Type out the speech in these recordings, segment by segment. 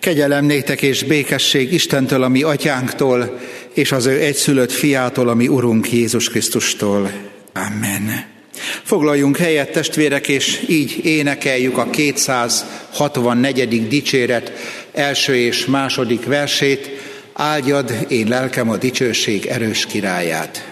Kegyelem néktek és békesség Istentől, a mi atyánktól, és az ő egyszülött fiától, a mi Urunk Jézus Krisztustól. Amen. Foglaljunk helyet, testvérek, és így énekeljük a 264. dicséret első és második versét. Áldjad, én lelkem, a dicsőség erős királyát.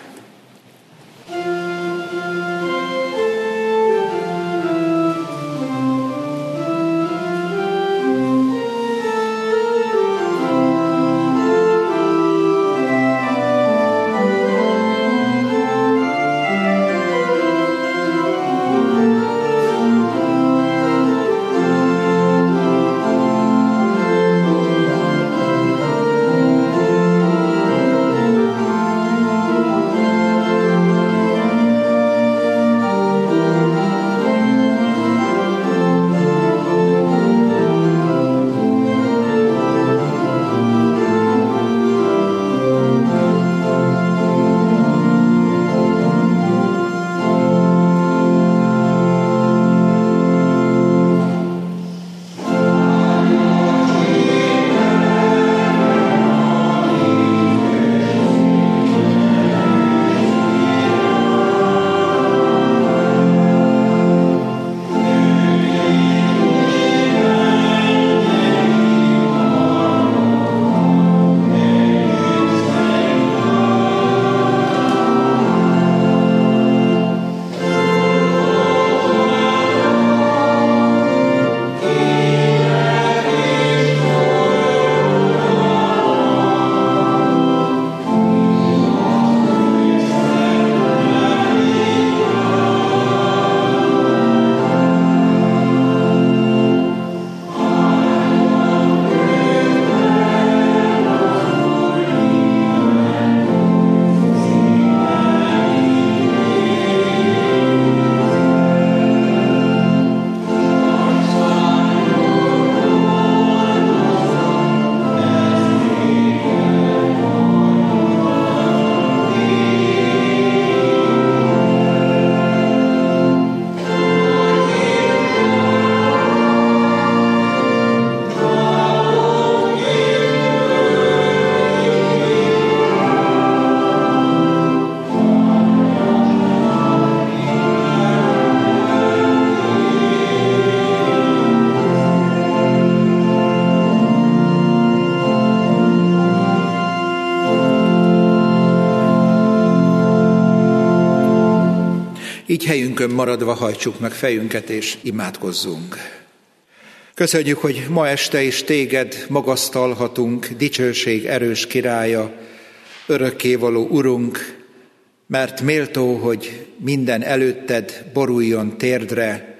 Így helyünkön maradva hajtsuk meg fejünket és imádkozzunk. Köszönjük, hogy ma este is téged magasztalhatunk, dicsőség erős királya, örökkévaló Urunk, mert méltó, hogy minden előtted boruljon térdre,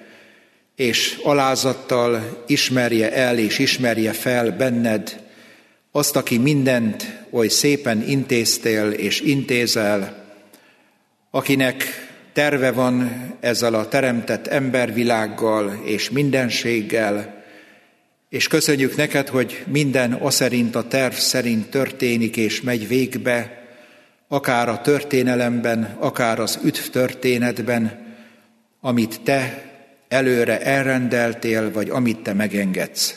és alázattal ismerje el és ismerje fel benned azt, aki mindent oly szépen intéztél és intézel, akinek terve van ezzel a teremtett embervilággal és mindenséggel, és köszönjük neked, hogy minden aszerint, a terv szerint történik és megy végbe, akár a történelemben, akár az üdvtörténetben, amit te előre elrendeltél, vagy amit te megengedsz.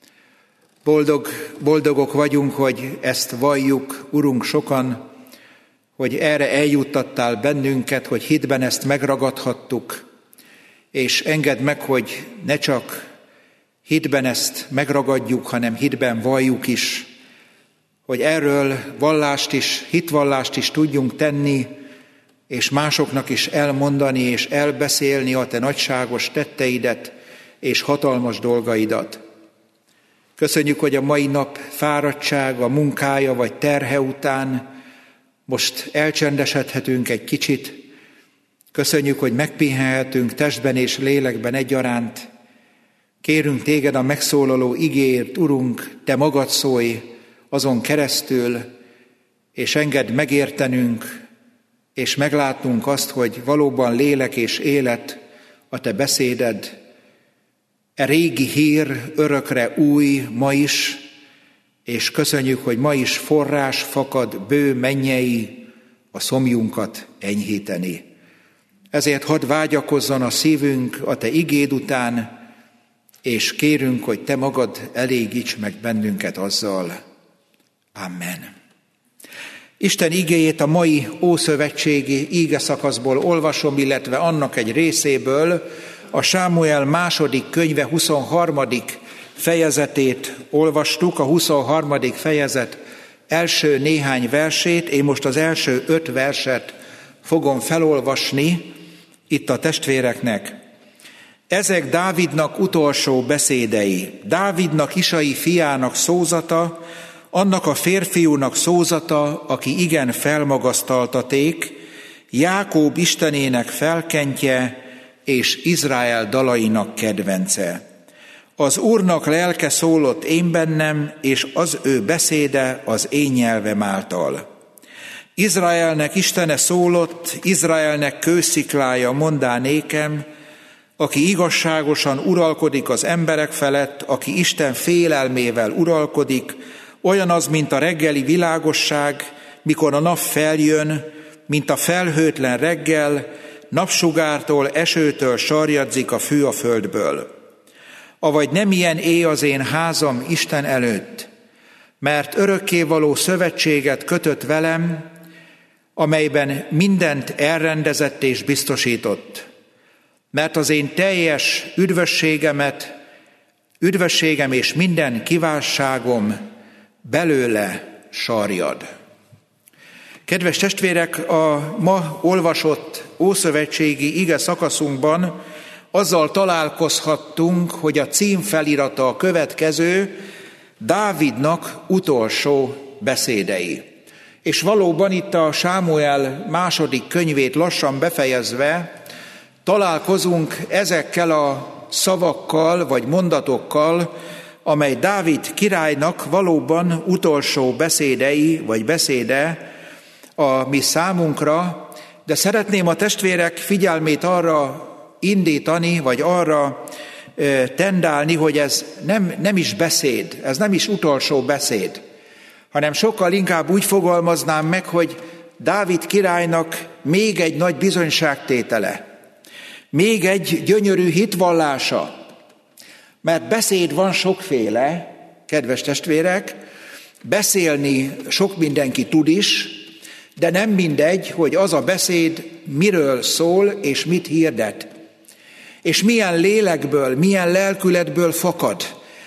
Boldogok vagyunk, hogy ezt valljuk, Urunk, sokan, hogy erre eljuttattál bennünket, hogy hitben ezt megragadhattuk, és engedd meg, hogy ne csak hitben ezt megragadjuk, hanem hitben valljuk is, hogy erről hitvallást is tudjunk tenni, és másoknak is elmondani és elbeszélni a te nagyságos tetteidet és hatalmas dolgaidat. Köszönjük, hogy a mai nap fáradtsága, munkája vagy terhe után most elcsendesedhetünk egy kicsit. Köszönjük, hogy megpihenhetünk testben és lélekben egyaránt. Kérünk téged a megszólaló igéért, Urunk, te magad szólj azon keresztül, és engedd megértenünk, és meglátnunk azt, hogy valóban lélek és élet a te beszéded. E régi hír örökre új ma is, és köszönjük, hogy ma is forrás fakad bő mennyei a szomjunkat enyhíteni. Ezért hadd vágyakozzon a szívünk a te igéd után, és kérünk, hogy Te magad elégíts meg bennünket azzal. Amen. Isten igéjét a mai ószövetségi ígeszakaszból olvasom, illetve annak egy részéből, a Sámuel második könyve 23. fejezetét olvastuk, a 23. fejezet első néhány versét. Én most az első 5 verset fogom felolvasni itt a testvéreknek. Ezek Dávidnak utolsó beszédei, Dávidnak, Isai fiának szózata, annak a férfiúnak szózata, aki igen felmagasztaltaték, Jákób Istenének felkentje és Izrael dalainak kedvence. Az Úrnak lelke szólott én bennem, és az ő beszéde az én nyelvem által. Izraelnek Istene szólott, Izraelnek kősziklája mondá nékem, aki igazságosan uralkodik az emberek felett, aki Isten félelmével uralkodik, olyan az, mint a reggeli világosság, mikor a nap feljön, mint a felhőtlen reggel, napsugártól, esőtől sarjadzik a fű a földből. Avagy nem ilyen éj az én házam Isten előtt, mert örökkévaló szövetséget kötött velem, amelyben mindent elrendezett és biztosított. Mert az én teljes üdvösségem és minden kívánságom belőle sarjad. Kedves testvérek, a ma olvasott ószövetségi ige szakaszunkban azzal találkozhattunk, hogy a cím felirata a következő: Dávidnak utolsó beszédei. És valóban itt a Sámuel második könyvét lassan befejezve találkozunk ezekkel a szavakkal vagy mondatokkal, amely Dávid királynak valóban utolsó beszédei vagy beszéde a mi számunkra, de szeretném a testvérek figyelmét arra indítani, vagy arra tendálni, hogy ez nem is beszéd, ez nem is utolsó beszéd, hanem sokkal inkább úgy fogalmaznám meg, hogy Dávid királynak még egy nagy bizonyságtétele, még egy gyönyörű hitvallása, mert beszéd van sokféle, kedves testvérek, beszélni sok mindenki tud is, de nem mindegy, hogy az a beszéd miről szól és mit hirdet, és milyen lélekből, milyen lelkületből fakad.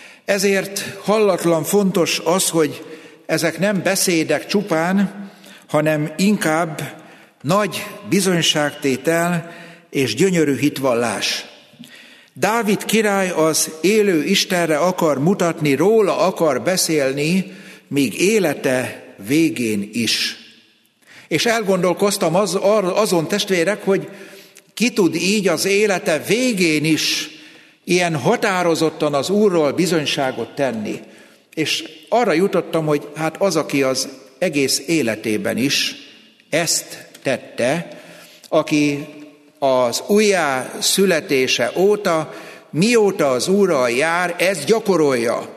Ezért hallatlan fontos az, hogy ezek nem beszédek csupán, hanem inkább nagy bizonyságtétel és gyönyörű hitvallás. Dávid király az élő Istenre akar mutatni, róla akar beszélni, még élete végén is. És elgondolkoztam azon, testvérek, hogy ki tud így az élete végén is ilyen határozottan az Úrról bizonyságot tenni. És arra jutottam, hogy hát az, aki az egész életében is ezt tette, aki az újjá születése óta, mióta az Úrral jár, ezt gyakorolja.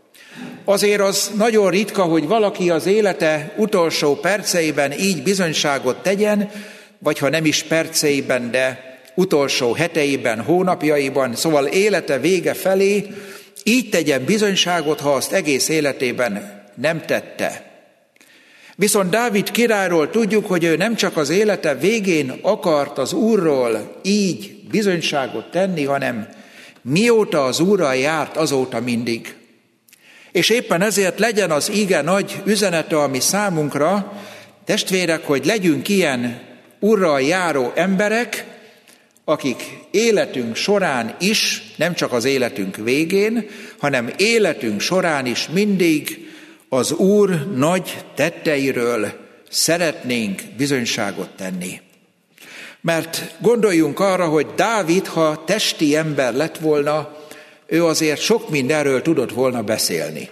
Azért az nagyon ritka, hogy valaki az élete utolsó perceiben így bizonyságot tegyen, vagy ha nem is perceiben, de utolsó heteiben, hónapjaiban, szóval élete vége felé így tegyen bizonyságot, ha azt egész életében nem tette. Viszont Dávid királyról tudjuk, hogy ő nem csak az élete végén akart az Úrról így bizonyságot tenni, hanem mióta az Úrral járt, azóta mindig. És éppen ezért legyen az ige nagy üzenete a mi számunkra, testvérek, hogy legyünk ilyen Úrral járó emberek, akik életünk során is, nem csak az életünk végén, hanem életünk során is mindig az Úr nagy tetteiről szeretnénk bizonyságot tenni. Mert gondoljunk arra, hogy Dávid, ha testi ember lett volna, ő azért sok mindenről tudott volna beszélni.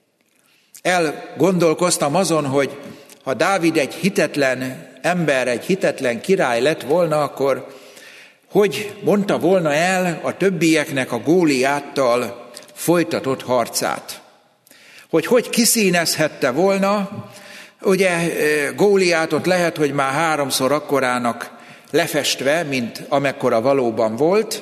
Elgondolkoztam azon, hogy ha Dávid egy hitetlen ember, egy hitetlen király lett volna, akkor hogy mondta volna el a többieknek a Góliáttal folytatott harcát? Hogy kiszínezhette volna, ugye Góliátot lehet, hogy már 3-szor akkorának lefestve, mint amekkora valóban volt,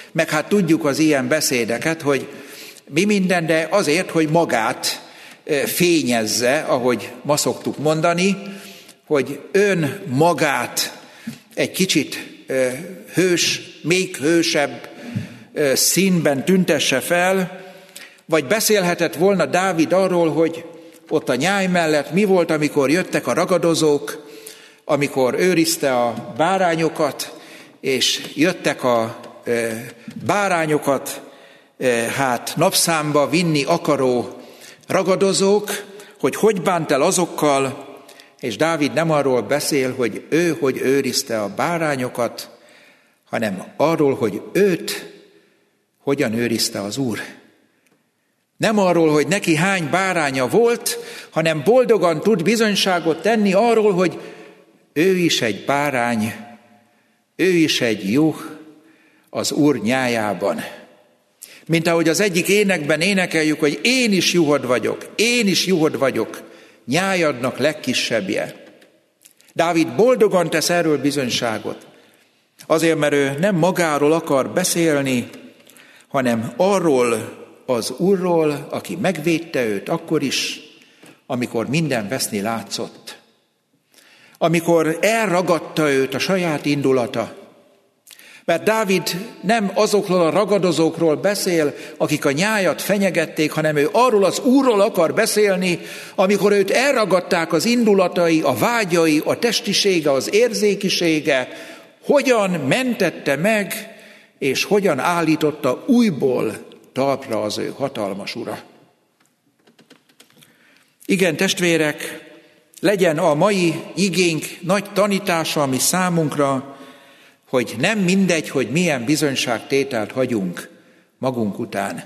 meg hát tudjuk az ilyen beszédeket, hogy mi minden, de azért, hogy magát fényezze, ahogy ma szoktuk mondani, hogy ön magát egy kicsit még hősebb színben tüntesse fel, vagy beszélhetett volna Dávid arról, hogy ott a nyáj mellett mi volt, amikor jöttek a ragadozók, amikor őrizte a bárányokat, és jöttek a bárányokat napszámba vinni akaró ragadozók, hogy bánt el azokkal, és Dávid nem arról beszél, hogy ő hogy őrizte a bárányokat, hanem arról, hogy őt hogyan őrizte az Úr. Nem arról, hogy neki hány báránya volt, hanem boldogan tud bizonyságot tenni arról, hogy ő is egy bárány, ő is egy juh az Úr nyájában. Mint ahogy az egyik énekben énekeljük, hogy én is juhod vagyok, nyájadnak legkisebbje. Dávid boldogan tesz erről bizonyságot. Azért, mert ő nem magáról akar beszélni, hanem arról az Úrról, aki megvédte őt akkor is, amikor minden veszni látszott. Amikor elragadta őt a saját indulata. Mert Dávid nem azokról a ragadozókról beszél, akik a nyájat fenyegették, hanem ő arról az Úrról akar beszélni, amikor őt elragadták az indulatai, a vágyai, a testisége, az érzékisége, hogyan mentette meg, és hogyan állította újból talpra az ő hatalmas ura. Igen, testvérek, legyen a mai igénk nagy tanítása, ami számunkra, hogy nem mindegy, hogy milyen bizonyságtételt hagyunk magunk után.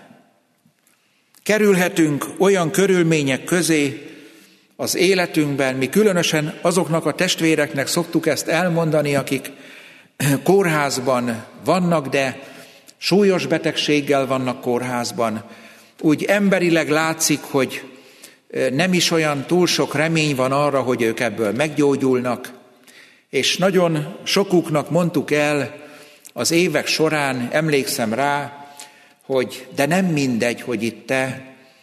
Kerülhetünk olyan körülmények közé az életünkben, mi különösen azoknak a testvéreknek szoktuk ezt elmondani, akik kórházban vannak, de súlyos betegséggel vannak kórházban. Úgy emberileg látszik, hogy nem is olyan túl sok remény van arra, hogy ők ebből meggyógyulnak, és nagyon sokuknak mondtuk el az évek során, emlékszem rá, hogy de nem mindegy, hogy itt te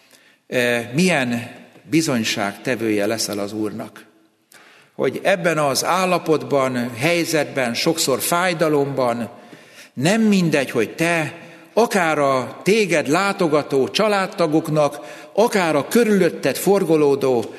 milyen bizonyságtevője leszel az Úrnak. Hogy ebben az állapotban, helyzetben, sokszor fájdalomban nem mindegy, hogy te akár a téged látogató családtagoknak, akár a körülötted forgolódó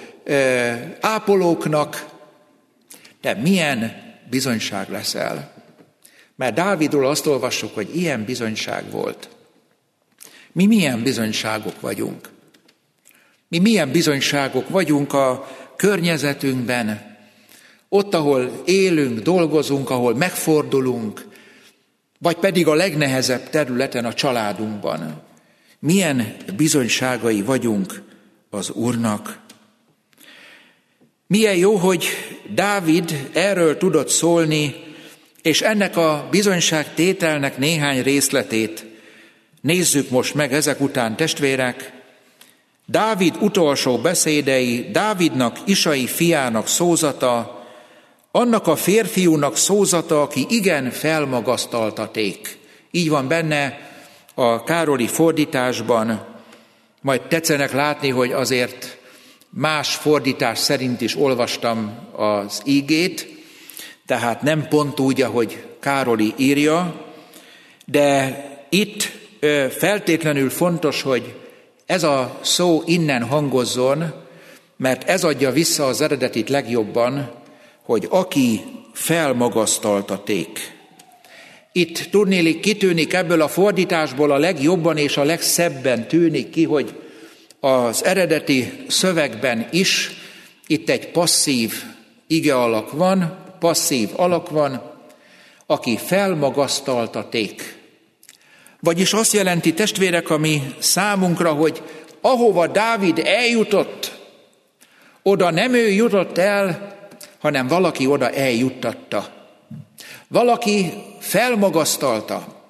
ápolóknak, te milyen bizonyság leszel. Mert Dávidról azt olvassuk, hogy ilyen bizonyság volt. Mi milyen bizonyságok vagyunk? Mi milyen bizonyságok vagyunk a környezetünkben, ott, ahol élünk, dolgozunk, ahol megfordulunk, vagy pedig a legnehezebb területen a családunkban. Milyen bizonyságai vagyunk az Úrnak? Milyen jó, hogy Dávid erről tudott szólni, és ennek a bizonyságtételnek néhány részletét nézzük most meg ezek után, testvérek. Dávid utolsó beszédei, Dávidnak, Isai fiának szózata, annak a férfiúnak szózata, aki igen felmagasztaltaték. Így van benne a Károli fordításban, majd tetszenek látni, hogy azért más fordítás szerint is olvastam az ígét, tehát nem pont úgy, ahogy Károli írja, de itt feltétlenül fontos, hogy ez a szó innen hangozzon, mert ez adja vissza az eredetit legjobban, hogy aki felmagasztaltaték. Itt tudnélik, kitűnik ebből a fordításból a legjobban és a legszebben tűnik ki, hogy az eredeti szövegben is itt egy passzív igealak van, passzív alak van, aki felmagasztaltaték. Vagyis azt jelenti, testvérek, ami számunkra, hogy ahova Dávid eljutott, oda nem ő jutott el, hanem valaki oda eljuttatta. Valaki felmagasztalta.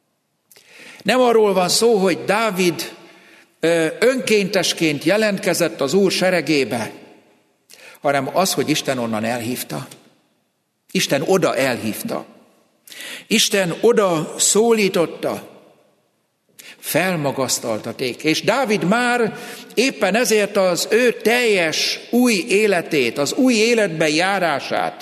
Nem arról van szó, hogy Dávid önkéntesként jelentkezett az Úr seregébe, hanem az, hogy Isten onnan elhívta. Isten oda elhívta. Isten oda szólította, felmagasztaltaték, és Dávid már éppen ezért az ő teljes új életét, az új életben járását,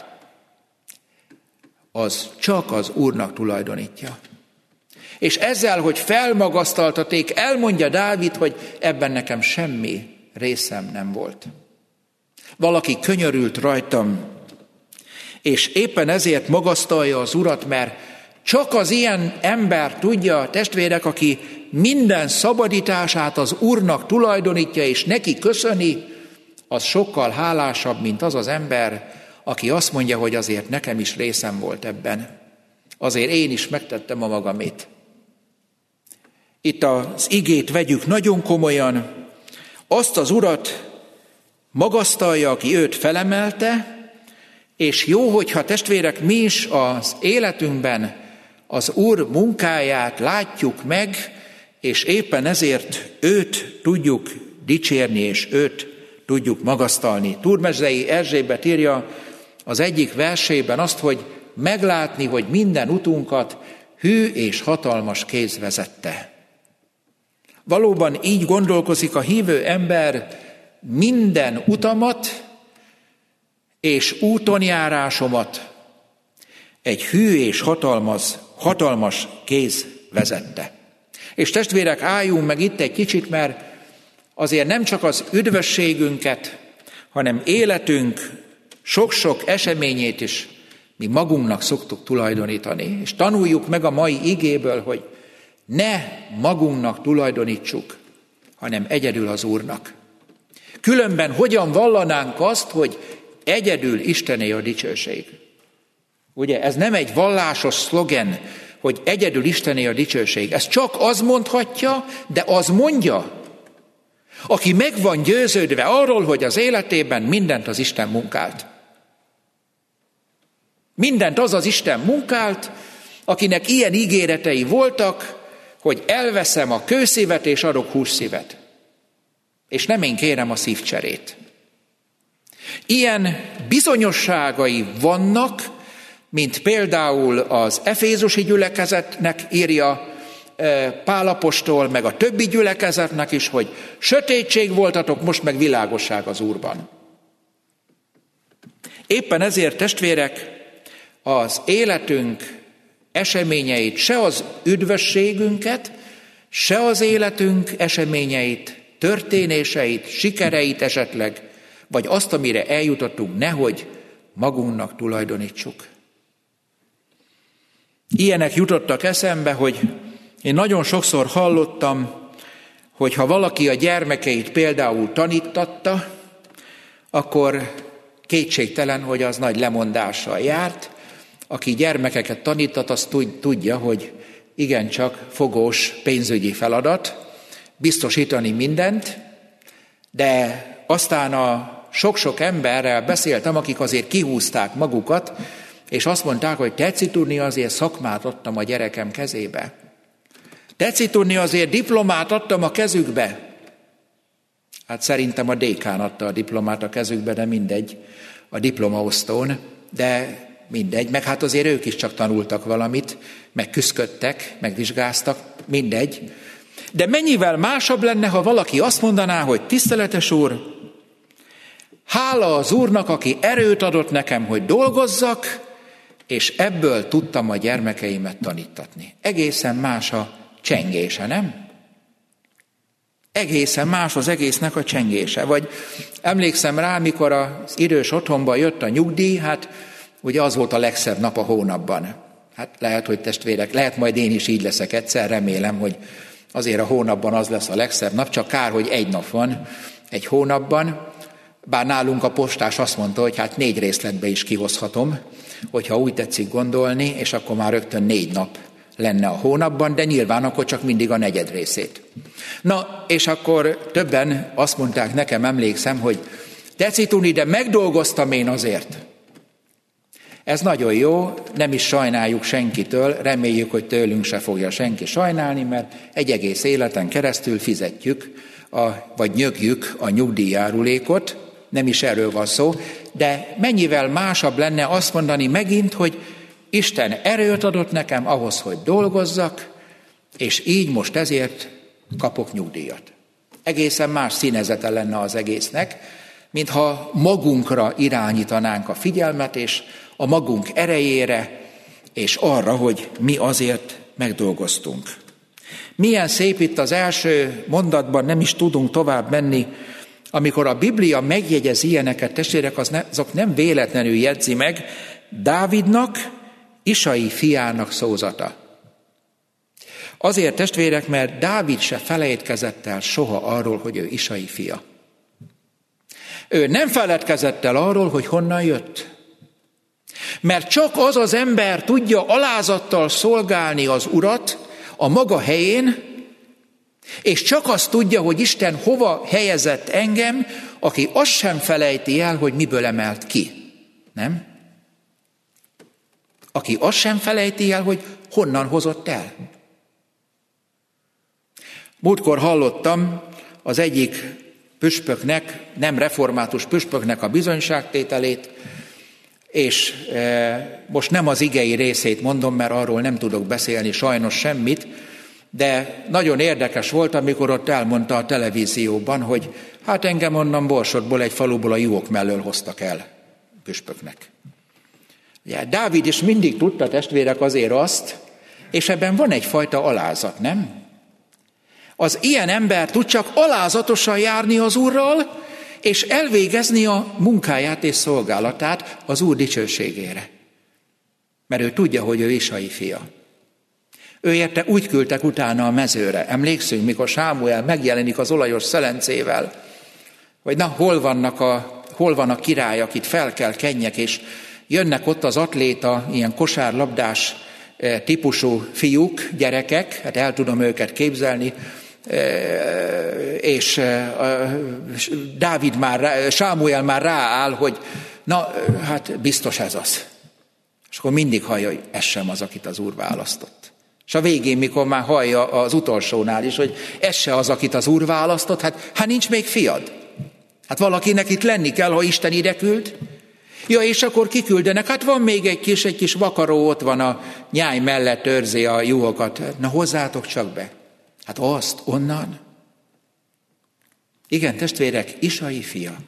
az csak az Úrnak tulajdonítja. És ezzel, hogy felmagasztaltaték, elmondja Dávid, hogy ebben nekem semmi részem nem volt. Valaki könyörült rajtam, és éppen ezért magasztalja az Urat, mert csak az ilyen ember tudja, testvérek, aki minden szabadítását az Úrnak tulajdonítja, és neki köszöni, az sokkal hálásabb, mint az az ember, aki azt mondja, hogy azért nekem is részem volt ebben. Azért én is megtettem a magamét. Itt az igét vegyük nagyon komolyan. Azt az Urat magasztalja, aki őt felemelte, és jó, hogyha testvérek, mi is az életünkben az Úr munkáját látjuk meg, és éppen ezért őt tudjuk dicsérni, és őt tudjuk magasztalni. Turmezei Erzsébet írja az egyik versében azt, hogy meglátni, hogy minden utunkat hű és hatalmas kéz vezette. Valóban így gondolkozik a hívő ember, minden utamat és útonjárásomat egy hű és hatalmas kéz vezette. És testvérek, álljunk meg itt egy kicsit, mert azért nem csak az üdvösségünket, hanem életünk sok-sok eseményét is mi magunknak szoktuk tulajdonítani. És tanuljuk meg a mai igéből, hogy ne magunknak tulajdonítsuk, hanem egyedül az Úrnak. Különben hogyan vallanánk azt, hogy egyedül Istené a dicsőség? Ugye ez nem egy vallásos szlogen, hogy egyedül Istené a dicsőség. Ez csak az mondhatja, de az mondja, aki meg van győződve arról, hogy az életében mindent az Isten munkált. Mindent az Isten munkált, akinek ilyen ígéretei voltak, hogy elveszem a kőszívet és adok hússzívet. És nem én kérem a szívcserét. Ilyen bizonyosságai vannak, mint például az efézusi gyülekezetnek írja Pál apostol, meg a többi gyülekezetnek is, hogy sötétség voltatok, most meg világosság az Úrban. Éppen ezért, testvérek, az életünk eseményeit, se az üdvösségünket, se az életünk eseményeit, történéseit, sikereit esetleg, vagy azt, amire eljutottunk, nehogy magunknak tulajdonítsuk. Ilyenek jutottak eszembe, hogy én nagyon sokszor hallottam, hogy ha valaki a gyermekeit például tanítatta, akkor kétségtelen, hogy az nagy lemondással járt. Aki gyermekeket tanítat, az tudja, hogy igencsak fogós pénzügyi feladat, biztosítani mindent, de aztán a sok-sok emberrel beszéltem, akik azért kihúzták magukat, és azt mondták, hogy tetszik tudni, azért szakmát adtam a gyerekem kezébe. Tetszik tudni, azért diplomát adtam a kezükbe. Hát szerintem a dékán adta a diplomát a kezükbe, de mindegy, a diplomaosztón, de mindegy, meg hát azért ők is csak tanultak valamit, meg küszködtek, meg vizsgáztak, mindegy. De mennyivel másabb lenne, ha valaki azt mondaná, hogy tiszteletes Úr, hála az Úrnak, aki erőt adott nekem, hogy dolgozzak, és ebből tudtam a gyermekeimet tanítatni. Egészen más a csengése, nem? Egészen más az egésznek a csengése. Vagy emlékszem rá, mikor az idős otthonba jött a nyugdíj, hát ugye az volt a legszebb nap a hónapban. Hát lehet, hogy testvérek, lehet majd én is így leszek egyszer, remélem, hogy azért a hónapban az lesz a legszebb nap, csak kár, hogy egy nap van egy hónapban. Bár nálunk a postás azt mondta, hogy hát 4 részletbe is kihozhatom, hogyha úgy tetszik gondolni, és akkor már rögtön 4 nap lenne a hónapban, de nyilván akkor csak mindig a 4. részét. Na, és akkor többen azt mondták nekem, emlékszem, hogy tetszik tudni, de megdolgoztam én azért. Ez nagyon jó, nem is sajnáljuk senkitől, reméljük, hogy tőlünk se fogja senki sajnálni, mert egy egész életen keresztül fizetjük, vagy nyögjük a nyugdíjjárulékot, nem is erről van szó, de mennyivel másabb lenne azt mondani megint, hogy Isten erőt adott nekem ahhoz, hogy dolgozzak, és így most ezért kapok nyugdíjat. Egészen más színezete lenne az egésznek, mintha magunkra irányítanánk a figyelmet, és a magunk erejére, és arra, hogy mi azért megdolgoztunk. Milyen szép itt az első mondatban, nem is tudunk tovább menni, amikor a Biblia megjegyez ilyeneket, testvérek, azok nem véletlenül jegyzi meg, Dávidnak, Isai fiának szózata. Azért, testvérek, mert Dávid se felejtkezett el soha arról, hogy ő Isai fia. Ő nem feledkezett el arról, hogy honnan jött. Mert csak az az ember tudja alázattal szolgálni az Urat a maga helyén, és csak azt tudja, hogy Isten hova helyezett engem, aki azt sem felejti el, hogy miből emelt ki. Nem? Aki azt sem felejti el, hogy honnan hozott el. Múltkor hallottam az egyik püspöknek, nem református püspöknek a bizonyságtételét, és most nem az igei részét mondom, mert arról nem tudok beszélni sajnos semmit, de nagyon érdekes volt, amikor ott elmondta a televízióban, hogy hát engem onnan Borsodból, egy faluból a juhok mellől hoztak el püspöknek. Ugye, Dávid is mindig tudta, testvérek, azért azt, és ebben van egyfajta alázat, nem? Az ilyen ember tud csak alázatosan járni az Úrral, és elvégezni a munkáját és szolgálatát az Úr dicsőségére. Mert ő tudja, hogy ő Isai fia. Ő érte úgy küldtek utána a mezőre. Emlékszünk, mikor Sámuel megjelenik az olajos szelencével, hogy na, hol van a király, akit fel kell kenjek, és jönnek ott az atléta, ilyen kosárlabdás típusú fiúk, gyerekek, hát el tudom őket képzelni, és Sámuel már rááll, hogy na, hát biztos ez az. És akkor mindig hallja, hogy ez sem az, akit az Úr választott. És a végén, mikor már hallja az utolsónál is, hogy ez se az, akit az Úr választott, hát nincs még fiad. Hát valakinek itt lenni kell, ha Isten ide küld. Ja, és akkor kiküldenek, hát van még egy kis vakaró, ott van a nyáj mellett, őrzi a juhokat. Na hozzátok csak be. Hát azt, onnan. Igen, testvérek, Isai fia.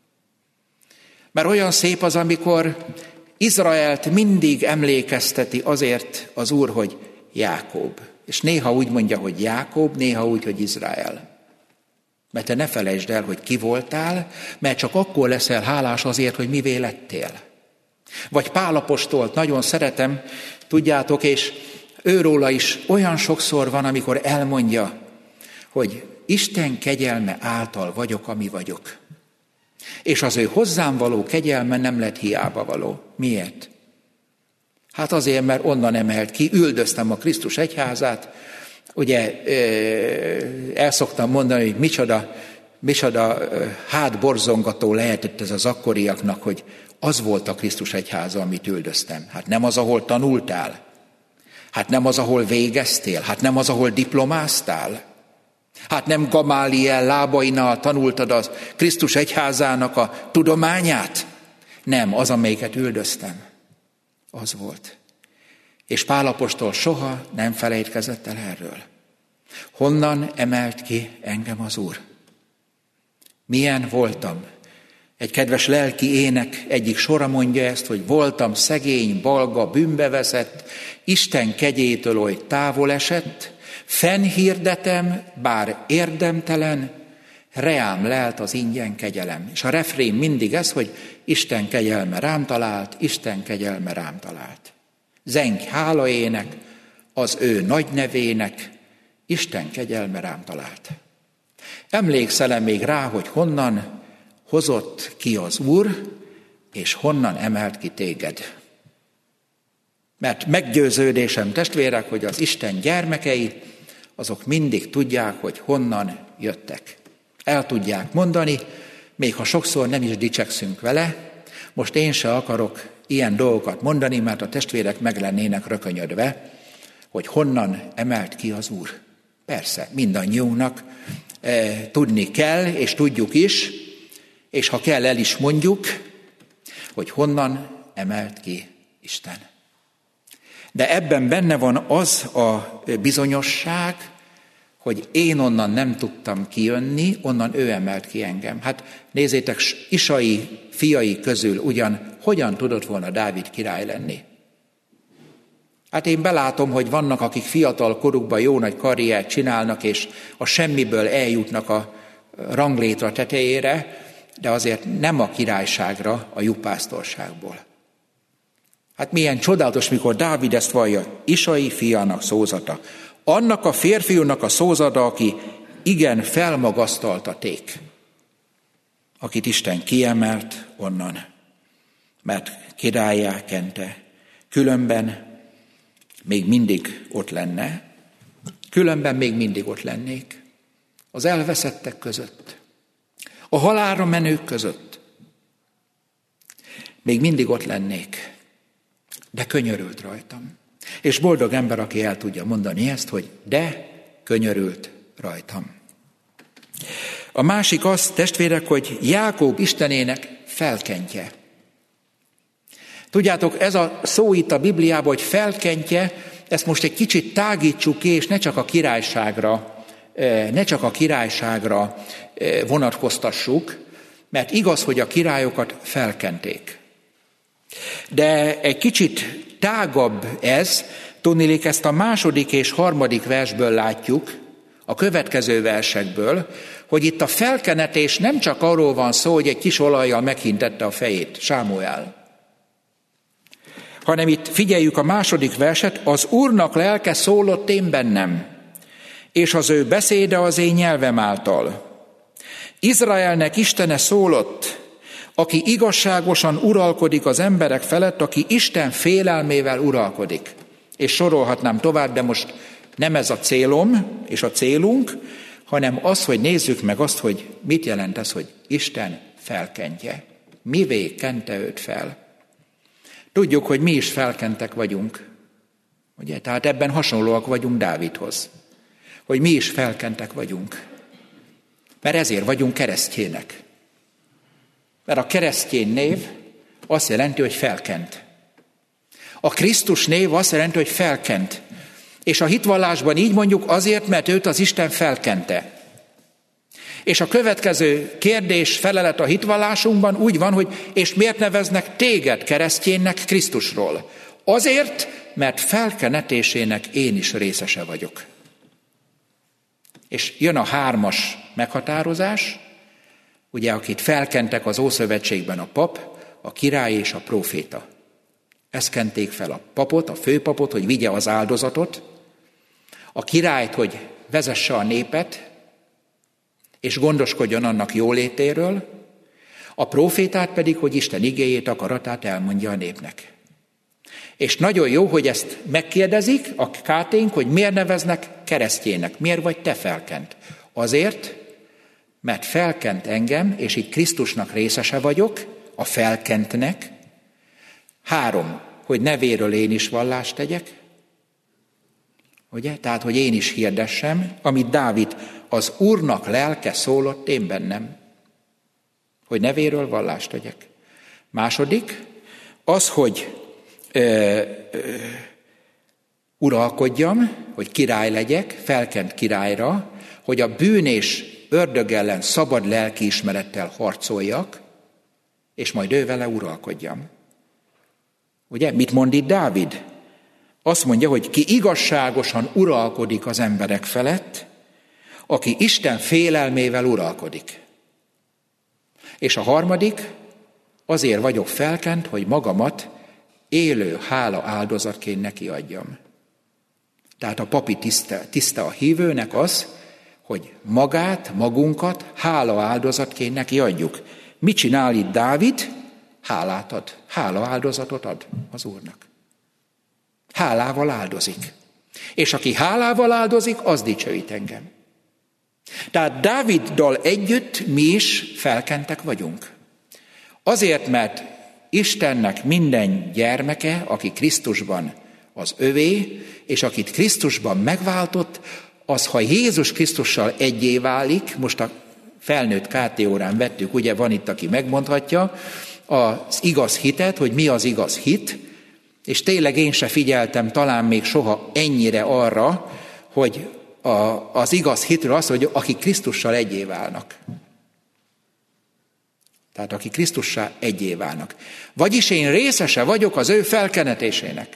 Mert olyan szép az, amikor Izraelt mindig emlékezteti azért az Úr, hogy Jákob. És néha úgy mondja, hogy Jákob, néha úgy, hogy Izrael. Mert te ne felejtsd el, hogy ki voltál, mert csak akkor leszel hálás azért, hogy mivé lettél. Vagy Pál apostolt nagyon szeretem, tudjátok, és őróla is olyan sokszor van, amikor elmondja, hogy Isten kegyelme által vagyok, ami vagyok. És az ő hozzám való kegyelme nem lett hiába való. Miért? Hát azért, mert onnan emelt ki, üldöztem a Krisztus egyházát. Ugye el szoktam mondani, hogy micsoda hátborzongató lehetett ez az akkoriaknak, hogy az volt a Krisztus egyháza, amit üldöztem. Hát nem az, ahol tanultál. Hát nem az, ahol végeztél. Hát nem az, ahol diplomáztál. Hát nem Gamáliel lábainál tanultad a Krisztus egyházának a tudományát. Nem, az, amelyiket üldöztem. Az volt. És Pál apostol soha nem felejtkezett el erről. Honnan emelt ki engem az Úr? Milyen voltam? Egy kedves lelki ének egyik sora mondja ezt, hogy voltam szegény, balga, bűnbeveszett, Isten kegyétől oly távol esett, fennhirdetem, bár érdemtelen, reám lelt az ingyen kegyelem. És a refrén mindig ez, hogy Isten kegyelme rám talált, Isten kegyelme rám talált. Zeng hálaének, az ő nagy nevének, Isten kegyelme rám talált. Emlékszel-e még rá, hogy honnan hozott ki az Úr, és honnan emelt ki téged? Mert meggyőződésem, testvérek, hogy az Isten gyermekei, azok mindig tudják, hogy honnan jöttek. El tudják mondani, még ha sokszor nem is dicsekszünk vele. Most én se akarok ilyen dolgokat mondani, mert a testvérek meg lennének rökönyödve, hogy honnan emelt ki az Úr. Persze, mindannyiunknak tudni kell, és tudjuk is, és ha kell, el is mondjuk, hogy honnan emelt ki Isten. De ebben benne van az a bizonyosság, hogy én onnan nem tudtam kijönni, onnan ő emelt ki engem. Hát nézzétek, Isai fiai közül ugyan hogyan tudott volna Dávid király lenni? Hát én belátom, hogy vannak, akik fiatal korukban jó nagy karriert csinálnak, és a semmiből eljutnak a ranglétra tetejére, de azért nem a királyságra, a juhásztorságból. Hát milyen csodálatos, mikor Dávid ezt vallja, Isai fiának szózata. Annak a férfiúnak a szózata, aki igen felmagasztaltaték, akit Isten kiemelt onnan, mert királlyá kente. Különben még mindig ott lenne, különben még mindig ott lennék, az elveszettek között, a halálra menők között. Még mindig ott lennék, de könyörült rajtam. És boldog ember, aki el tudja mondani ezt, hogy de könyörült rajtam. A másik az, testvérek, hogy Jákob Istenének felkentje. Tudjátok, ez a szó itt a Bibliában, hogy felkentje, ezt most egy kicsit tágítsuk ki, és ne csak a királyságra vonatkoztassuk, mert igaz, hogy a királyokat felkenték. De egy kicsit tágabb ez, tudniillik, ezt a 2. és 3. versből látjuk, a következő versekből, hogy itt a felkenetés nem csak arról van szó, hogy egy kis olajjal meghintette a fejét Sámuel, hanem itt figyeljük a 2. verset, az Úrnak lelke szólott én bennem, és az ő beszéde az én nyelvem által. Izraelnek Istene szólott, aki igazságosan uralkodik az emberek felett, aki Isten félelmével uralkodik. És sorolhatnám tovább, de most nem ez a célom és a célunk, hanem az, hogy nézzük meg azt, hogy mit jelent ez, hogy Isten felkentje. Mivé kente őt fel? Tudjuk, hogy mi is felkentek vagyunk. Ugye? Tehát ebben hasonlóak vagyunk Dávidhoz. Hogy mi is felkentek vagyunk. Mert ezért vagyunk keresztjének. Mert a keresztény név azt jelenti, hogy felkent. A Krisztus név azt jelenti, hogy felkent. És a hitvallásban így mondjuk azért, mert őt az Isten felkente. És a következő kérdés, felelet a hitvallásunkban úgy van, hogy és miért neveznek téged keresztjénnek Krisztusról? Azért, mert felkenetésének én is részese vagyok. És jön a 3. meghatározás, ugye, akit felkentek az Ószövetségben a pap, a király és a próféta. Ezt kenték fel a papot, a főpapot, hogy vigye az áldozatot, a királyt, hogy vezesse a népet, és gondoskodjon annak jólétéről, a prófétát pedig, hogy Isten igéjét, akaratát elmondja a népnek. És nagyon jó, hogy ezt megkérdezik a káténk, hogy miért neveznek keresztjének, miért vagy te felkent? Azért, mert felkent engem, és így Krisztusnak részese vagyok, a felkentnek. 3, hogy nevéről én is vallást tegyek, ugye? Tehát, hogy én is hirdessem, amit Dávid, az Úrnak lelke szólott én bennem, hogy nevéről vallást tegyek. 2, az, hogy uralkodjam, hogy király legyek, felkent királyra, hogy a bűn és ördög ellen szabad lelkiismerettel harcoljak, és majd ő vele uralkodjam. Ugye, mit mond itt Dávid? Azt mondja, hogy ki igazságosan uralkodik az emberek felett, aki Isten félelmével uralkodik. És a 3, azért vagyok felkent, hogy magamat élő hála áldozatként neki adjam. Tehát a papi tiszta a hívőnek az, hogy magunkat hála áldozatként neki adjuk. Mit csinál itt Dávid? Hálát ad. Hála áldozatot ad az Úrnak. Hálával áldozik. És aki hálával áldozik, az dicsőít engem. Tehát Dáviddal együtt mi is felkentek vagyunk. Azért, mert Istennek minden gyermeke, aki Krisztusban az övé, és akit Krisztusban megváltott, az, ha Jézus Krisztussal egyé válik, most a felnőtt KT órán vettük, ugye van itt, aki megmondhatja, az igaz hitet, hogy mi az igaz hit, És tényleg én se figyeltem talán még soha ennyire arra, hogy az igaz hitről az, hogy akik Krisztussal egyé válnak. Tehát akik Krisztussal egyé válnak. Vagyis én részese vagyok az ő felkenetésének.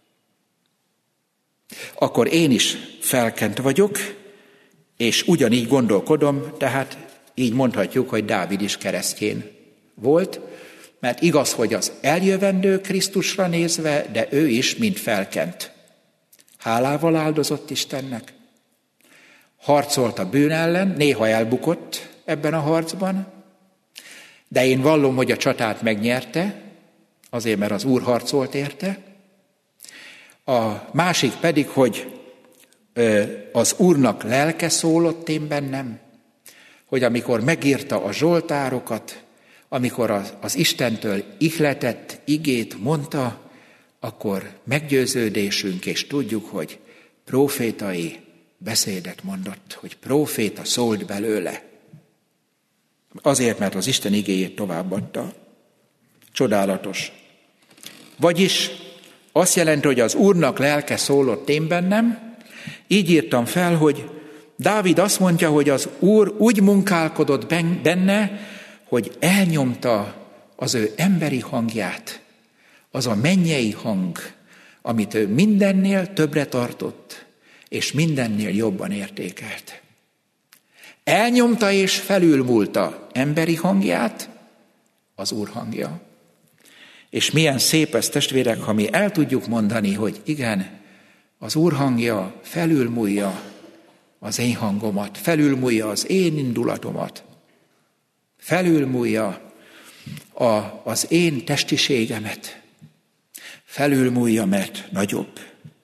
Akkor én is felkent vagyok, és ugyanígy gondolkodom, tehát így mondhatjuk, hogy Dávid is keresztjén volt, mert igaz, hogy az eljövendő Krisztusra nézve, de ő is mind felkent. Hálával áldozott Istennek, harcolt a bűn ellen, néha elbukott ebben a harcban, de én vallom, hogy a csatát megnyerte, azért, mert az Úr harcolt érte. A másik pedig, hogy az Úrnak lelke szólott én bennem, hogy amikor megírta a zsoltárokat, amikor az Istentől ihletett igét mondta, akkor meggyőződésünk, és tudjuk, hogy prófétai beszédet mondott, hogy próféta szólt belőle. Azért, mert az Isten igéjét továbbadta. Csodálatos. Vagyis azt jelenti, hogy az Úrnak lelke szólott én bennem. Így írtam fel, hogy Dávid azt mondja, hogy az Úr úgy munkálkodott benne, hogy elnyomta az ő emberi hangját, az a mennyei hang, amit ő mindennél többre tartott, és mindennél jobban értékelt. Elnyomta és felülmúlta emberi hangját, az Úr hangja. És milyen szép ez, testvérek, ha mi el tudjuk mondani, hogy igen, az Úr hangja felülmúlja az én hangomat, felülmúlja az én indulatomat, felülmúlja az én testiségemet, felülmúlja, mert nagyobb.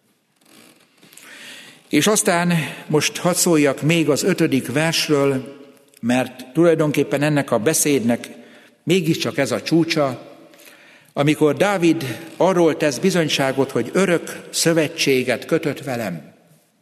És aztán most hadd szóljak még az 5. versről, mert tulajdonképpen ennek a beszédnek mégiscsak ez a csúcsa, amikor Dávid arról tesz bizonyságot, hogy örök szövetséget kötött velem.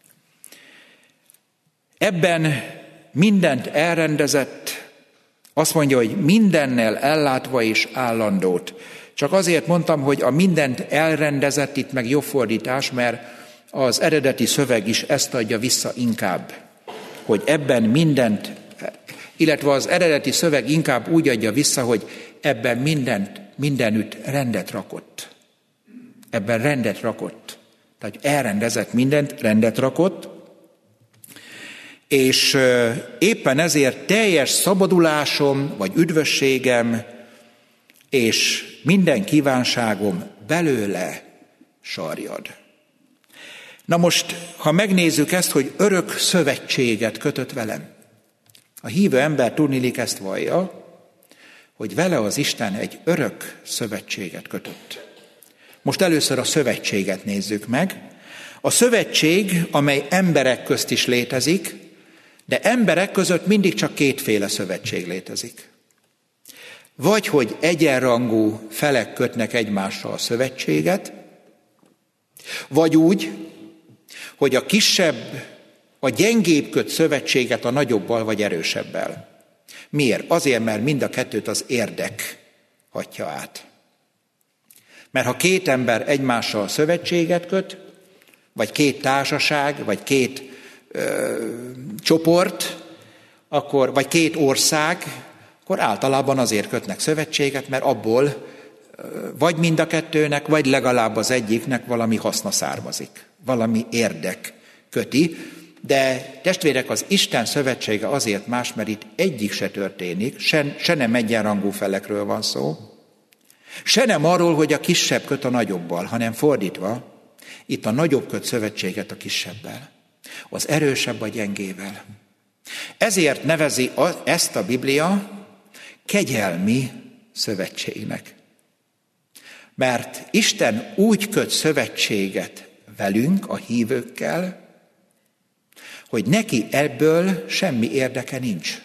Ebben mindent elrendezett, azt mondja, hogy mindennel ellátva és állandót. Csak azért mondtam, hogy a mindent elrendezett itt meg jobb fordítás, mert az eredeti szöveg is ezt adja vissza inkább, hogy ebben mindent, illetve az eredeti szöveg inkább úgy adja vissza, hogy ebben mindenütt rendet rakott. Ebben rendet rakott. Tehát elrendezett mindent, rendet rakott, és éppen ezért teljes szabadulásom, vagy üdvösségem, és minden kívánságom belőle sarjad. Na most, ha megnézzük ezt, hogy örök szövetséget kötött velem, a hívő ember tudniillik ezt vallja, hogy vele az Isten egy örök szövetséget kötött. Most először a szövetséget nézzük meg. A szövetség, amely emberek közt is létezik, de emberek között mindig csak kétféle szövetség létezik. Vagy, hogy egyenrangú felek kötnek egymással szövetséget, vagy úgy, hogy a kisebb, a gyengébb köt szövetséget a nagyobbal vagy erősebbel. Miért? Azért, mert mind a kettőt az érdek hatja át. Mert ha két ember egymással szövetséget köt, vagy két társaság, vagy két csoport, vagy két ország, akkor általában azért kötnek szövetséget, mert abból vagy mind a kettőnek, vagy legalább az egyiknek valami haszna származik. Valami érdek köti. De testvérek, az Isten szövetsége azért más, mert itt egyik se történik, se nem egyenrangú felekről van szó, se nem arról, hogy a kisebb köt a nagyobbal, hanem fordítva, itt a nagyobb köt szövetséget a kisebbel, az erősebb a gyengével. Ezért nevezi ezt a Biblia kegyelmi szövetségnek. Mert Isten úgy köt szövetséget velünk, a hívőkkel, hogy neki ebből semmi érdeke nincs.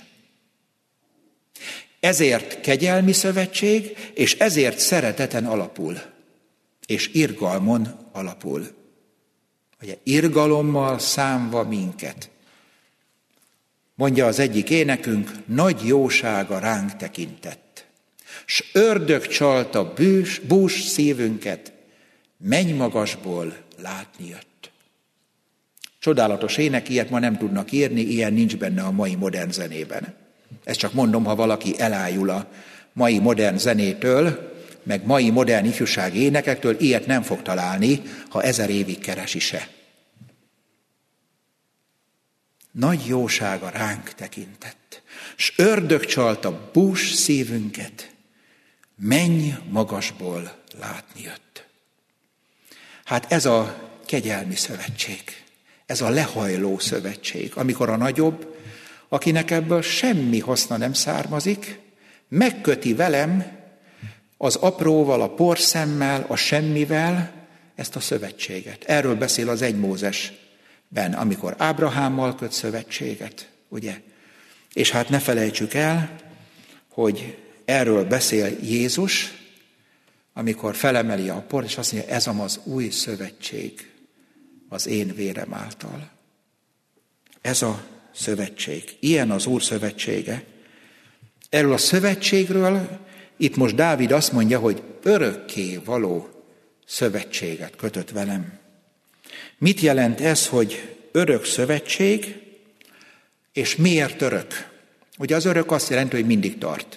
Ezért kegyelmi szövetség, és ezért szereteten alapul, és irgalmon alapul. Ugye, irgalommal számva minket. Mondja az egyik énekünk, nagy jósága ránk tekintett, s ördög csalta bús szívünket, mennymagasból látni jött. Csodálatos ének, ilyet ma nem tudnak írni, ilyen nincs benne a mai modern zenében. Ezt csak mondom, ha valaki elájul a mai modern zenétől, meg mai modern ifjúsági énekektől, ilyet nem fog találni, ha 1000 évig keresi se. Nagy jósága ránk tekintett, s ördög csalta bús szívünket, menny magasból látni jött. Hát ez a kegyelmi szövetség, ez a lehajló szövetség, amikor a nagyobb, akinek ebből semmi haszna nem származik, megköti velem az apróval, a porszemmel, a semmivel ezt a szövetséget. Erről beszél az 1 Mózesben, amikor Ábrahámmal köt szövetséget, ugye? És hát ne felejtsük el, hogy erről beszél Jézus, amikor felemeli a port, és azt mondja, ez az új szövetség az én vérem által. Ez a szövetség. Ilyen az Úr szövetsége. Erről a szövetségről itt most Dávid azt mondja, hogy örökké való szövetséget kötött velem. Mit jelent ez, hogy örök szövetség, és miért örök? Ugye az örök azt jelenti, hogy mindig tart.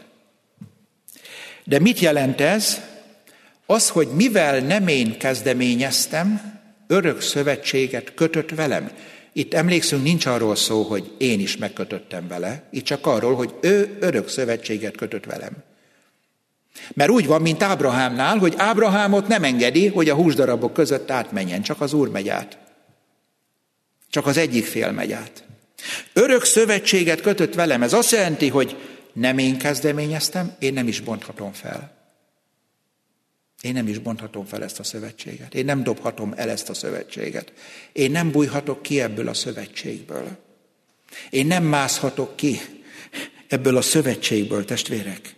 De mit jelent ez? Az, hogy mivel nem én kezdeményeztem, örök szövetséget kötött velem. Itt emlékszünk, nincs arról szó, hogy én is megkötöttem vele, itt csak arról, hogy ő örök szövetséget kötött velem. Mert úgy van, mint Ábrahámnál, hogy Ábrahámot nem engedi, hogy a húsdarabok között átmenjen, csak az Úr megy át. Csak az egyik fél megy át. Örök szövetséget kötött velem, ez azt jelenti, hogy nem én kezdeményeztem, én nem is bonthatom fel. Én nem is bonthatom fel ezt a szövetséget. Én nem dobhatom el ezt a szövetséget. Én nem bújhatok ki ebből a szövetségből. Én nem mászhatok ki ebből a szövetségből, testvérek.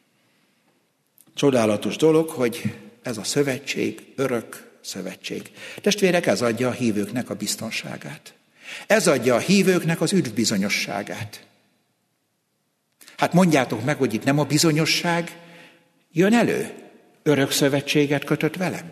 Csodálatos dolog, hogy ez a szövetség örök szövetség. Testvérek, ez adja a hívőknek a biztonságát. Ez adja a hívőknek az üdvbizonyosságát. Hát mondjátok meg, hogy itt nem a bizonyosság jön elő. Örök szövetséget kötött velem.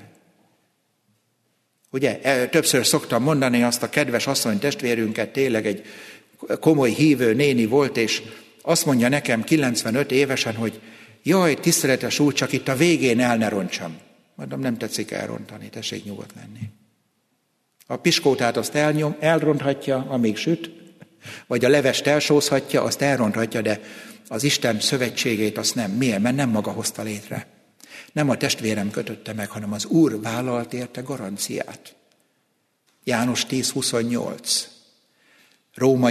Ugye, többször szoktam mondani azt a kedves asszony testvérünket, tényleg egy komoly hívő néni volt, és azt mondja nekem 95 évesen, hogy jaj, tiszteletes úr, csak itt a végén el ne rontsam. Mondom, nem tetszik elrontani, tessék nyugodt lenni. A piskótát azt elronthatja, amíg süt, vagy a levest elsózhatja, azt elronthatja, de az Isten szövetségét azt nem. Miért? Mert nem maga hozta létre. Nem a testvérem kötötte meg, hanem az Úr vállalt érte garanciát. János 10:28, Róma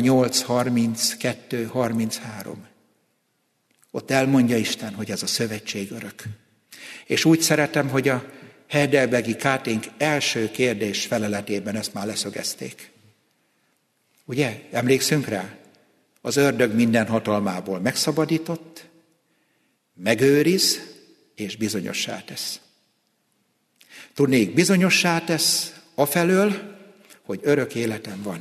8:32-33. Ott elmondja Isten, hogy ez a szövetség örök. És úgy szeretem, hogy a Heidelbergi Káténk első kérdés feleletében ezt már leszögezték. Ugye? Emlékszünk rá? Az ördög minden hatalmából megszabadított, megőriz, és bizonyossá tesz. Tudnék, bizonyossá tesz afelől, hogy örök életem van.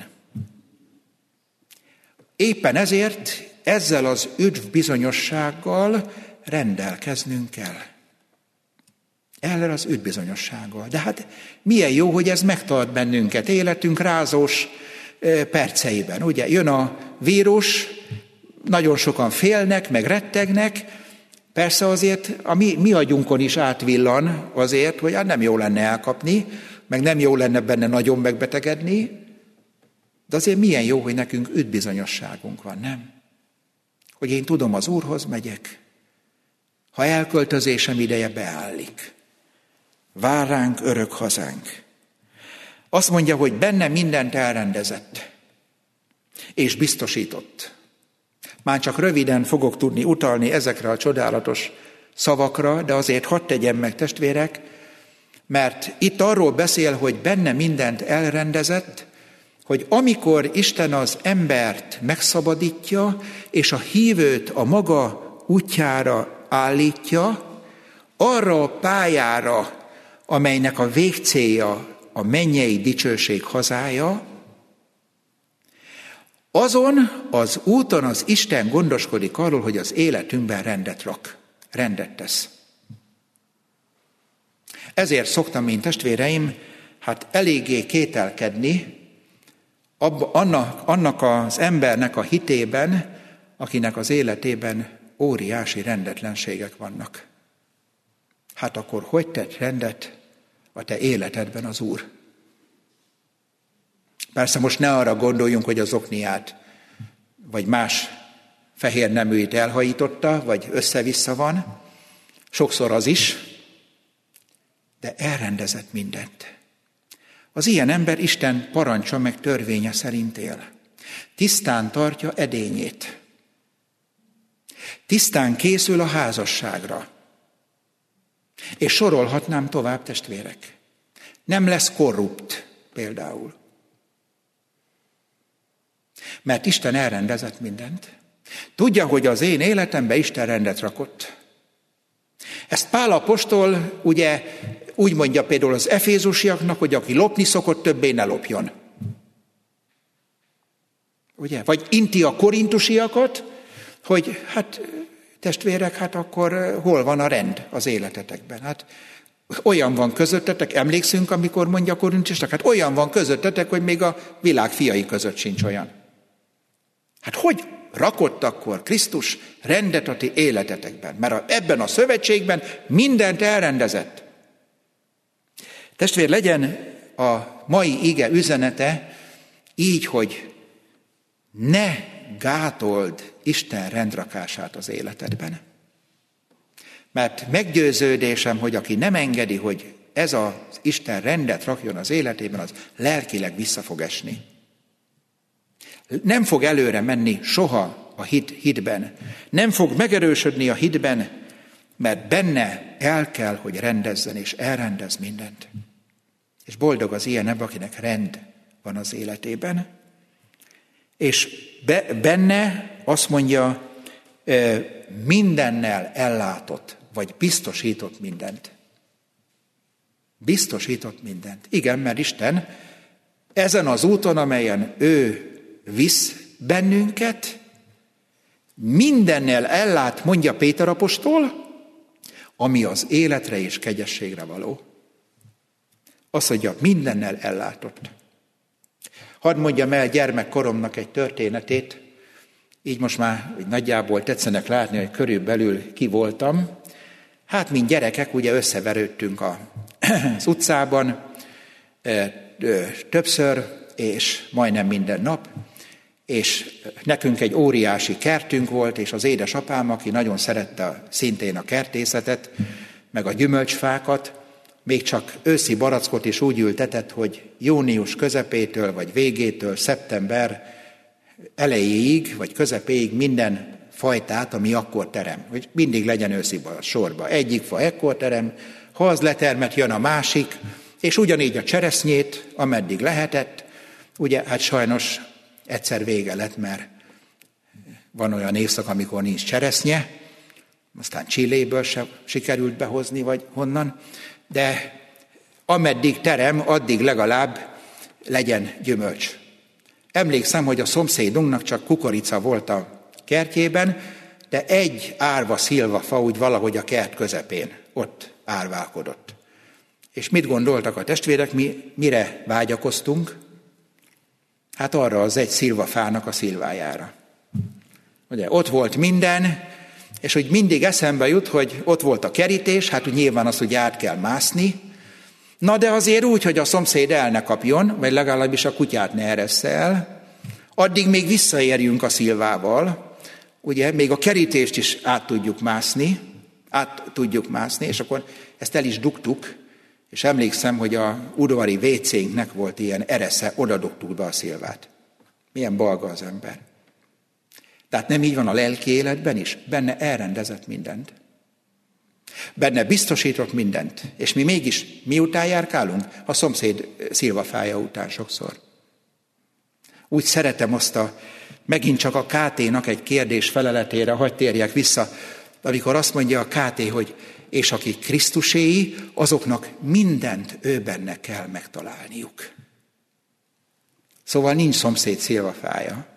Éppen ezért ezzel az üdv bizonyossággal rendelkeznünk kell. Ezzel az üdv bizonyossággal. De hát milyen jó, hogy ez megtart bennünket életünk rázós perceiben. Ugye jön a vírus, nagyon sokan félnek, meg rettegnek. Persze azért a mi agyunkon is átvillan azért, hogy hát nem jó lenne elkapni, meg nem jó lenne benne nagyon megbetegedni, de azért milyen jó, hogy nekünk üdvbizonyosságunk van, nem? Hogy én tudom, az Úrhoz megyek, ha elköltözésem ideje beállik. Vár ránk örök hazánk. Azt mondja, hogy benne mindent elrendezett és biztosított. Már csak röviden fogok tudni utalni ezekre a csodálatos szavakra, de azért hadd tegyem meg, testvérek, mert itt arról beszél, hogy benne mindent elrendezett, hogy amikor Isten az embert megszabadítja, és a hívőt a maga útjára állítja, arra a pályára, amelynek a végcélja a mennyei dicsőség hazája, azon az úton az Isten gondoskodik arról, hogy az életünkben rendet rak, rendet tesz. Ezért szoktam én, testvéreim, eléggé kételkedni annak az embernek a hitében, akinek az életében óriási rendetlenségek vannak. Akkor hogy tett rendet a te életedben az Úr? Persze most ne arra gondoljunk, hogy az okniát, vagy más fehér neműit elhajította, vagy össze-vissza van. Sokszor az is, de elrendezett mindent. Az ilyen ember Isten parancsa meg törvénye szerint él. Tisztán tartja edényét. Tisztán készül a házasságra. És sorolhatnám tovább, testvérek. Nem lesz korrupt például. Mert Isten elrendezett mindent. Tudja, hogy az én életemben Isten rendet rakott. Ezt Pál apostol ugye úgy mondja például az efézusiaknak, hogy aki lopni szokott, többé ne lopjon. Ugye? Vagy inti a korintusiakat, hogy testvérek, akkor hol van a rend az életetekben? Olyan van közöttetek, emlékszünk, amikor mondja a korintusnak, olyan van közöttetek, hogy még a világ fiai között sincs olyan. Hogy rakott akkor Krisztus rendet a ti életetekben? Mert ebben a szövetségben mindent elrendezett. Testvér, legyen a mai ige üzenete így, hogy ne gátold Isten rendrakását az életedben. Mert meggyőződésem, hogy aki nem engedi, hogy ez az Isten rendet rakjon az életében, az lelkileg vissza fog esni. Nem fog előre menni soha a hitben. Nem fog megerősödni a hitben, mert benne el kell, hogy rendezzen, és elrendez mindent. És boldog az ilyen ember, akinek rend van az életében. És benne azt mondja, mindennel ellátott, vagy biztosított mindent. Biztosított mindent. Igen, mert Isten ezen az úton, amelyen ő visz bennünket, mindennel ellát, mondja Péter apostol, ami az életre és kegyességre való. Azt mondja, mindennel ellátott. Hadd mondjam el gyermekkoromnak egy történetét, így most már nagyjából tetszenek látni, hogy körülbelül ki voltam. Mint gyerekek, ugye összeverődtünk az utcában többször, és majdnem minden nap, és nekünk egy óriási kertünk volt, és az édesapám, aki nagyon szerette szintén a kertészetet, meg a gyümölcsfákat, még csak őszi barackot is úgy ültetett, hogy június közepétől vagy végétől szeptember elejéig vagy közepéig minden fajtát, ami akkor terem. Hogy mindig legyen őszi barack sorba. Egyik fa ekkor terem, ha az letermet, jön a másik, és ugyanígy a cseresznyét, ameddig lehetett. Ugye, sajnos egyszer vége lett, mert van olyan évszak, amikor nincs cseresznye, aztán Chiléből sem sikerült behozni, vagy honnan, de ameddig terem, addig legalább legyen gyümölcs. Emlékszem, hogy a szomszédunknak csak kukorica volt a kertjében, de egy árva szilvafa úgy valahogy a kert közepén ott árválkodott. És mit gondoltak a testvérek, mi mire vágyakoztunk? Arra az egy szilvafának a szilvájára. Ugye, ott volt minden, és hogy mindig eszembe jut, hogy ott volt a kerítés, úgy nyilván az, hogy át kell mászni, na de azért úgy, hogy a szomszéd el ne kapjon, vagy legalábbis a kutyát ne eressze el, addig még visszaérjünk a szilvával, ugye, még a kerítést is át tudjuk mászni, és akkor ezt el is dugtuk, és emlékszem, hogy a udvari WC-nknek volt ilyen eresze, oda dugtuk be a szilvát. Milyen balga az ember. Tehát nem így van a lelki életben is, benne elrendezett mindent. Benne biztosított mindent, és mi mégis miután járkálunk? A szomszéd szilvafája után sokszor. Úgy szeretem megint csak a KT-nak egy kérdés feleletére, hadd térjek vissza, amikor azt mondja a KT, hogy és akik Krisztuséi, azoknak mindent ő benne kell megtalálniuk. Szóval nincs szomszéd szilvafája.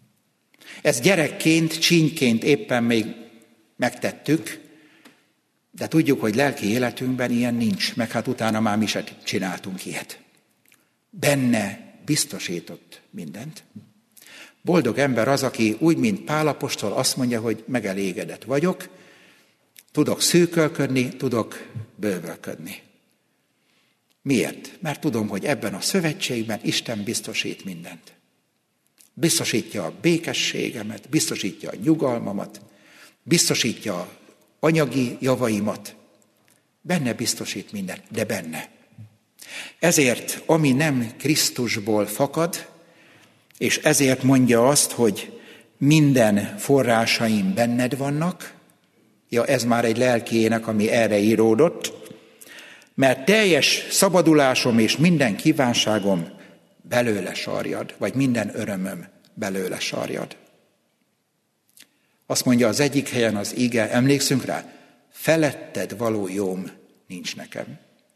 Ezt gyerekként, csínyként éppen még megtettük, De tudjuk, hogy lelki életünkben ilyen nincs, meg hát utána már mi se csináltunk ilyet. Benne biztosított mindent. Boldog ember az, aki úgy, mint Pál apostol azt mondja, hogy megelégedett vagyok, tudok szűkölködni, tudok bővölködni. Miért? Mert tudom, hogy ebben a szövetségben Isten biztosít mindent. Biztosítja a békességemet, biztosítja a nyugalmamat, biztosítja a anyagi javaimat. Benne biztosít mindent, de benne. Ezért, ami nem Krisztusból fakad, és ezért mondja azt, hogy minden forrásaim benned vannak, ez már egy lelki ének, ami erre íródott, mert teljes szabadulásom és minden kívánságom belőle sarjad, vagy minden örömöm belőle sarjad. Azt mondja az egyik helyen az ige, emlékszünk rá, feletted való jóm nincs nekem.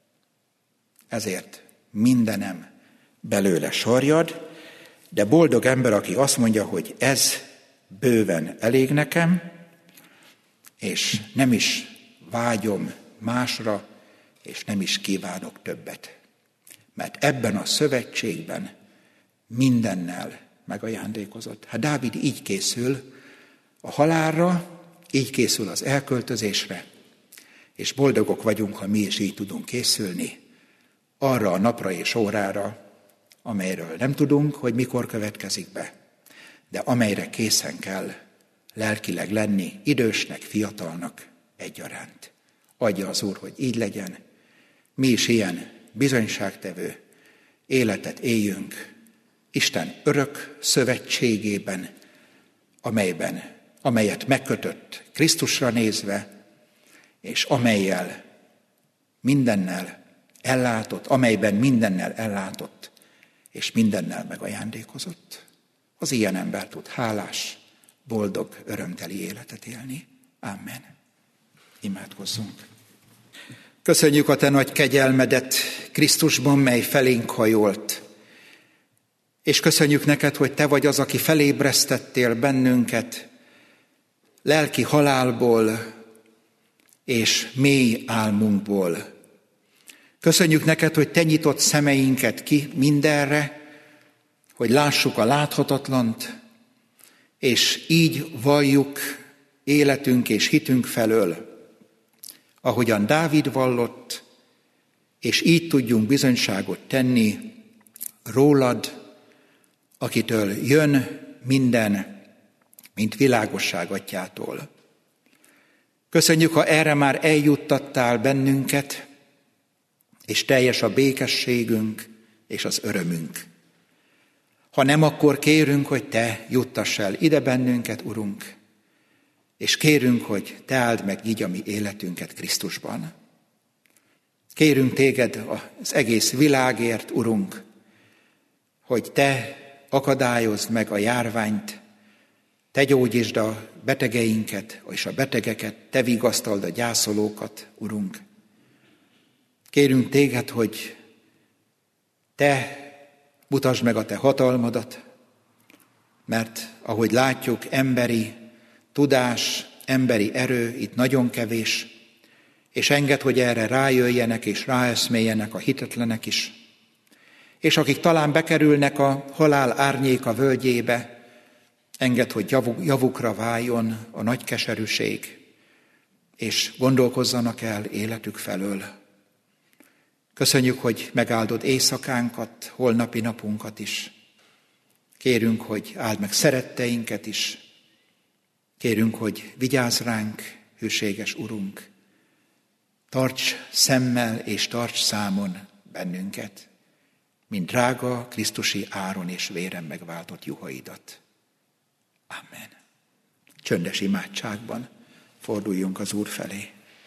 Ezért mindenem belőle sarjad, de boldog ember, aki azt mondja, hogy ez bőven elég nekem, és nem is vágyom másra, és nem is kívánok többet. Mert ebben a szövetségben mindennel megajándékozott. Hát Dávid így készül a halálra, így készül az elköltözésre, és boldogok vagyunk, ha mi is így tudunk készülni arra a napra és órára, amelyről nem tudunk, hogy mikor következik be, de amelyre készen kell lelkileg lenni, idősnek, fiatalnak egyaránt. Adja az Úr, hogy így legyen. Mi is ilyen bizonyságtevő életet éljünk Isten örök szövetségében, amelyet megkötött Krisztusra nézve, és amelyel mindennel ellátott, amelyben mindennel ellátott, és mindennel megajándékozott. Az ilyen ember tud hálás, boldog, örömteli életet élni. Amen. Imádkozzunk. Köszönjük a te nagy kegyelmedet Krisztusban, mely felénk hajolt. És köszönjük neked, hogy te vagy az, aki felébresztettél bennünket lelki halálból és mély álmunkból. Köszönjük neked, hogy te nyitott szemeinket ki mindenre, hogy lássuk a láthatatlant, és így valljuk életünk és hitünk felől, ahogyan Dávid vallott, és így tudjunk bizonyságot tenni rólad, akitől jön minden, mint világosság atyától. Köszönjük, ha erre már eljuttattál bennünket, és teljes a békességünk és az örömünk. Ha nem, akkor kérünk, hogy te juttass el ide bennünket, Urunk, és kérünk, hogy te áld meg így a mi életünket Krisztusban. Kérünk téged az egész világért, Urunk, hogy te akadályozd meg a járványt, te gyógyítsd a betegeinket és a betegeket, te vigasztald a gyászolókat, Urunk. Kérünk téged, hogy te mutasd meg a te hatalmadat, mert ahogy látjuk, emberi tudás, emberi erő itt nagyon kevés, és engedd, hogy erre rájöjjenek és ráeszméljenek a hitetlenek is. És akik talán bekerülnek a halál árnyéka völgyébe, engedd, hogy javukra váljon a nagy keserűség, és gondolkozzanak el életük felől. Köszönjük, hogy megáldod éjszakánkat, holnapi napunkat is. Kérünk, hogy áld meg szeretteinket is. Kérünk, hogy vigyázz ránk, hűséges Urunk. Tarts szemmel és tarts számon bennünket, mint drága krisztusi áron és véren megváltott juhaidat. Amen. Csöndes imádságban forduljunk az Úr felé.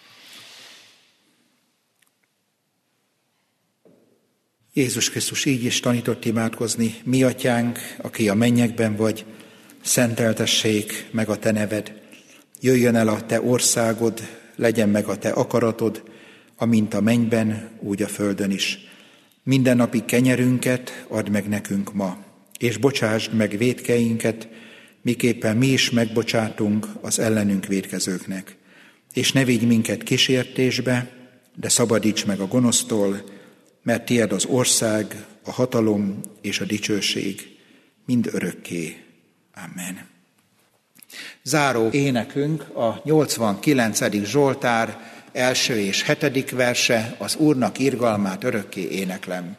Jézus Krisztus így is tanított imádkozni: mi atyánk, aki a mennyekben vagy, szenteltessék meg a te neved. Jöjjön el a te országod, legyen meg a te akaratod, amint a mennyben, úgy a földön is. Mindennapi kenyerünket add meg nekünk ma, és bocsásd meg vétkeinket, miképpen mi is megbocsátunk az ellenünk vétkezőknek. és ne vigy minket kísértésbe, de szabadíts meg a gonosztól, mert tied az ország, a hatalom és a dicsőség mind örökké. Amen. Záró énekünk a 89. Zsoltár első és 7. verse, az Úrnak irgalmát örökké éneklem.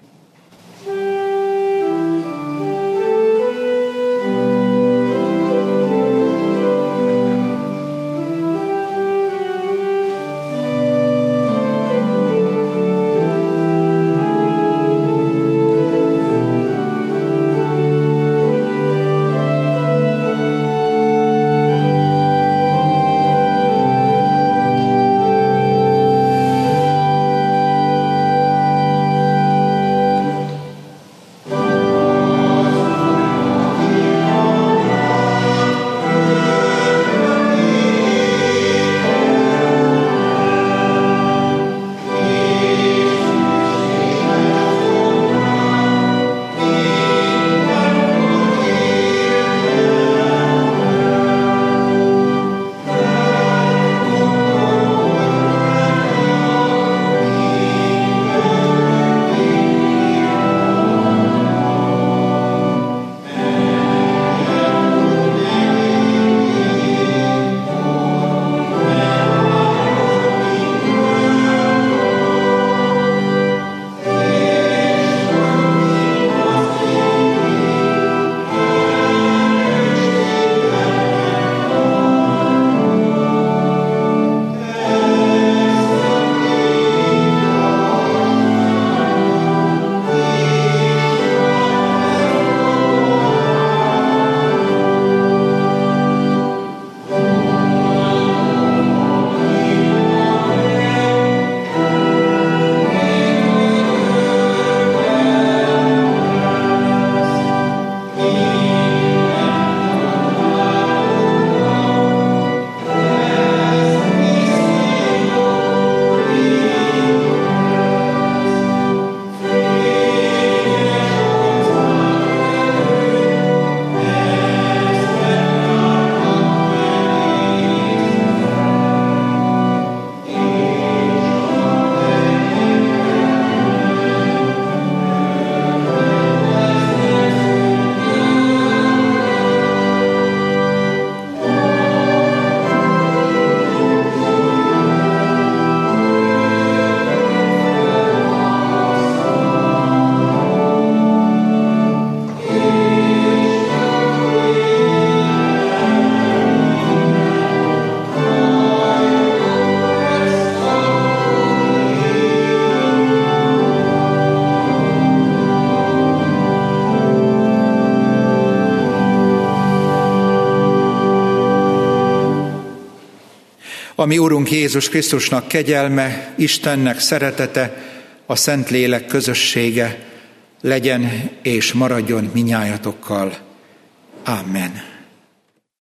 A mi Urunk Jézus Krisztusnak kegyelme, Istennek szeretete, a Szentlélek közössége legyen és maradjon minnyájatokkal. Amen.